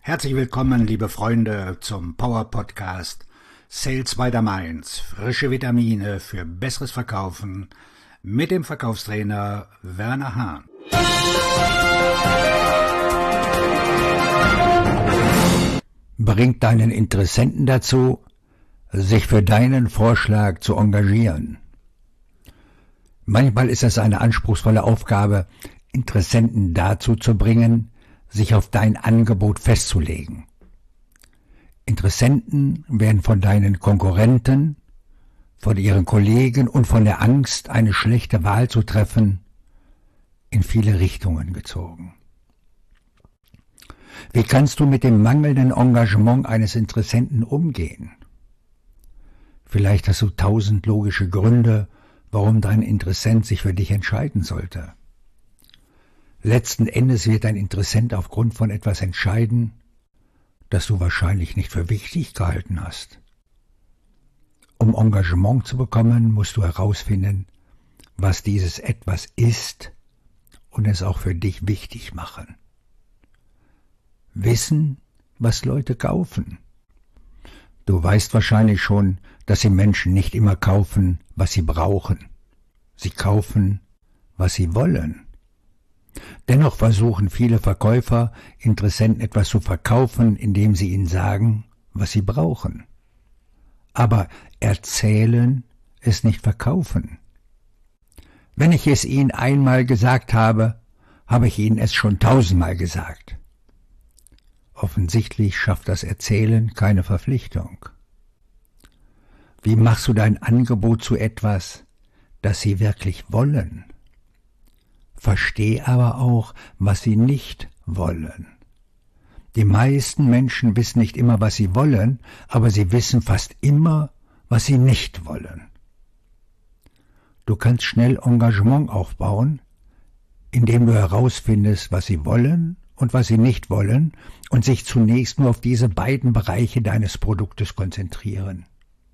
Herzlich willkommen, liebe Freunde, zum Power Podcast Sales by the Mainz. Frische Vitamine für besseres Verkaufen mit dem Verkaufstrainer Werner Hahn. Bringt deinen Interessenten dazu, sich für deinen Vorschlag zu engagieren. Manchmal ist es eine anspruchsvolle Aufgabe, Interessenten dazu zu bringen, sich auf dein Angebot festzulegen. Interessenten werden von deinen Konkurrenten, von ihren Kollegen und von der Angst, eine schlechte Wahl zu treffen, in viele Richtungen gezogen. Wie kannst du mit dem mangelnden Engagement eines Interessenten umgehen? Vielleicht hast du 1000 logische Gründe, warum dein Interessent sich für dich entscheiden sollte. Letzten Endes wird dein Interessent aufgrund von etwas entscheiden, das du wahrscheinlich nicht für wichtig gehalten hast. Um Engagement zu bekommen, musst du herausfinden, was dieses etwas ist und es auch für dich wichtig machen. Wissen, was Leute kaufen. Du weißt wahrscheinlich schon, dass die Menschen nicht immer kaufen, was sie brauchen. Sie kaufen, was sie wollen. Dennoch versuchen viele Verkäufer, Interessenten etwas zu verkaufen, indem sie ihnen sagen, was sie brauchen. Aber erzählen ist nicht verkaufen. Wenn ich es ihnen einmal gesagt habe, habe ich ihnen es schon 1000-mal gesagt. Offensichtlich schafft das Erzählen keine Verpflichtung. Wie machst du dein Angebot zu etwas, das sie wirklich wollen? Versteh aber auch, was sie nicht wollen. Die meisten Menschen wissen nicht immer, was sie wollen, aber sie wissen fast immer, was sie nicht wollen. Du kannst schnell Engagement aufbauen, indem du herausfindest, was sie wollen und was sie nicht wollen und sich zunächst nur auf diese beiden Bereiche deines Produktes konzentrieren.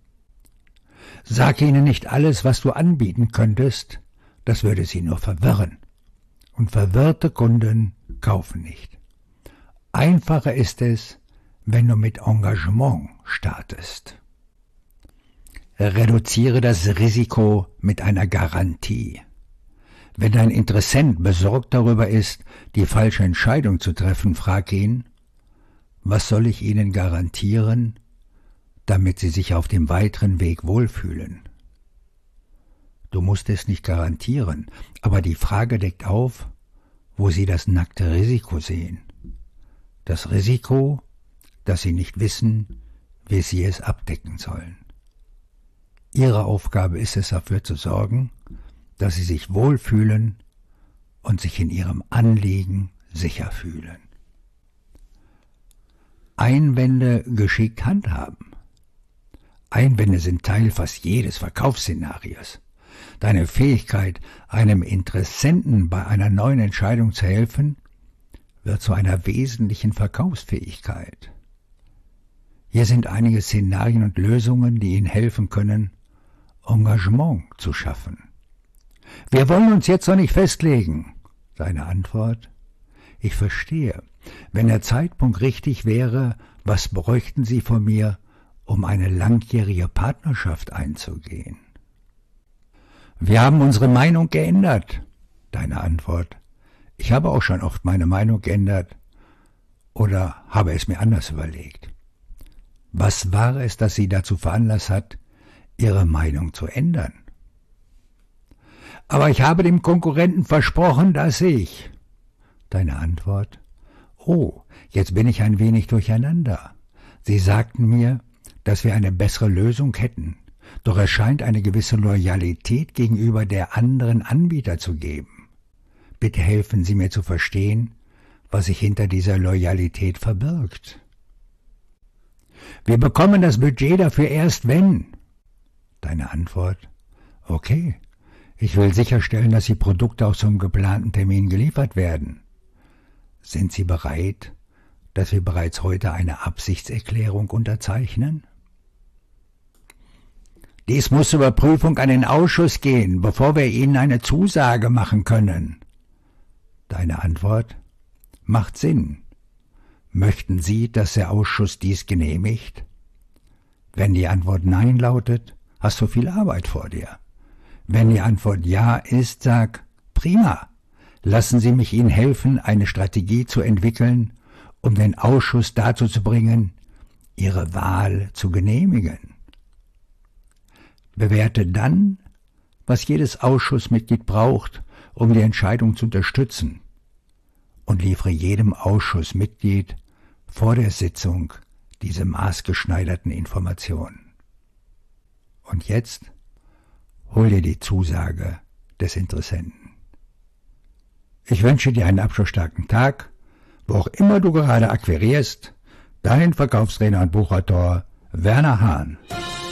Sag ihnen nicht alles, was du anbieten könntest, das würde sie nur verwirren. Und verwirrte Kunden kaufen nicht. Einfacher ist es, wenn du mit Engagement startest. Reduziere das Risiko mit einer Garantie. Wenn dein Interessent besorgt darüber ist, die falsche Entscheidung zu treffen, frag ihn, was soll ich Ihnen garantieren, damit Sie sich auf dem weiteren Weg wohlfühlen? Du musst es nicht garantieren, aber die Frage deckt auf, wo Sie das nackte Risiko sehen. Das Risiko, dass Sie nicht wissen, wie Sie es abdecken sollen. Ihre Aufgabe ist es, dafür zu sorgen, dass Sie sich wohlfühlen und sich in Ihrem Anliegen sicher fühlen. Einwände geschickt handhaben. Einwände sind Teil fast jedes Verkaufsszenarios. Deine Fähigkeit, einem Interessenten bei einer neuen Entscheidung zu helfen, wird zu einer wesentlichen Verkaufsfähigkeit. Hier sind einige Szenarien und Lösungen, die Ihnen helfen können, Engagement zu schaffen. Wir wollen uns jetzt noch nicht festlegen. Deine Antwort? Ich verstehe. Wenn der Zeitpunkt richtig wäre, was bräuchten Sie von mir, um eine langjährige Partnerschaft einzugehen? Wir haben unsere Meinung geändert. Deine Antwort. Ich habe auch schon oft meine Meinung geändert oder habe es mir anders überlegt. Was war es, das Sie dazu veranlasst hat, Ihre Meinung zu ändern? Aber ich habe dem Konkurrenten versprochen, dass ich... Deine Antwort. Oh, jetzt bin ich ein wenig durcheinander. Sie sagten mir, dass wir eine bessere Lösung hätten. Doch es scheint eine gewisse Loyalität gegenüber der anderen Anbieter zu geben. Bitte helfen Sie mir zu verstehen, was sich hinter dieser Loyalität verbirgt. Wir bekommen das Budget dafür erst wenn. Deine Antwort? Okay, ich will sicherstellen, dass die Produkte auch zum geplanten Termin geliefert werden. Sind Sie bereit, dass wir bereits heute eine Absichtserklärung unterzeichnen? Dies muss zur Überprüfung an den Ausschuss gehen, bevor wir Ihnen eine Zusage machen können. Deine Antwort? Macht Sinn. Möchten Sie, dass der Ausschuss dies genehmigt? Wenn die Antwort Nein lautet, hast du viel Arbeit vor dir. Wenn die Antwort Ja ist, sag, prima, lassen Sie mich Ihnen helfen, eine Strategie zu entwickeln, um den Ausschuss dazu zu bringen, Ihre Wahl zu genehmigen. Bewerte dann, was jedes Ausschussmitglied braucht, um die Entscheidung zu unterstützen, und liefere jedem Ausschussmitglied vor der Sitzung diese maßgeschneiderten Informationen. Und jetzt hol dir die Zusage des Interessenten. Ich wünsche dir einen abschlussstarken Tag, wo auch immer du gerade akquirierst. Dein Verkaufstrainer und Buchautor Werner Hahn.